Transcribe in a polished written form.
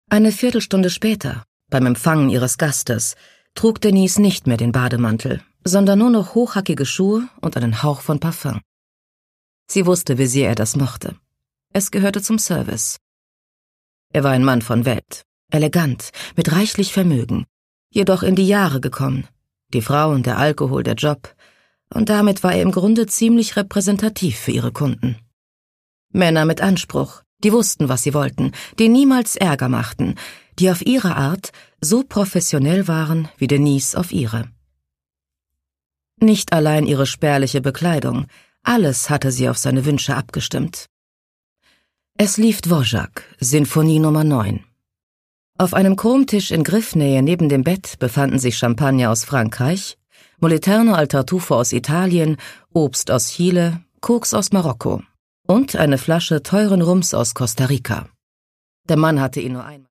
Eine Viertelstunde später, beim Empfangen ihres Gastes, trug Denise nicht mehr den Bademantel, sondern nur noch hochhackige Schuhe und einen Hauch von Parfum. Sie wusste, wie sehr er das mochte. Es gehörte zum Service. Er war ein Mann von Welt, elegant, mit reichlich Vermögen, jedoch in die Jahre gekommen. Die Frauen, der Alkohol, der Job. Und damit war er im Grunde ziemlich repräsentativ für ihre Kunden. Männer mit Anspruch, die wussten, was sie wollten, die niemals Ärger machten, die auf ihre Art so professionell waren wie Denise auf ihre. Nicht allein ihre spärliche Bekleidung, alles hatte sie auf seine Wünsche abgestimmt. Es lief Dvořák, Sinfonie Nummer 9. Auf einem Chromtisch in Griffnähe neben dem Bett befanden sich Champagner aus Frankreich, Moliterno al Tartufo aus Italien, Obst aus Chile, Koks aus Marokko und eine Flasche teuren Rums aus Costa Rica. Der Mann hatte ihn nur einmal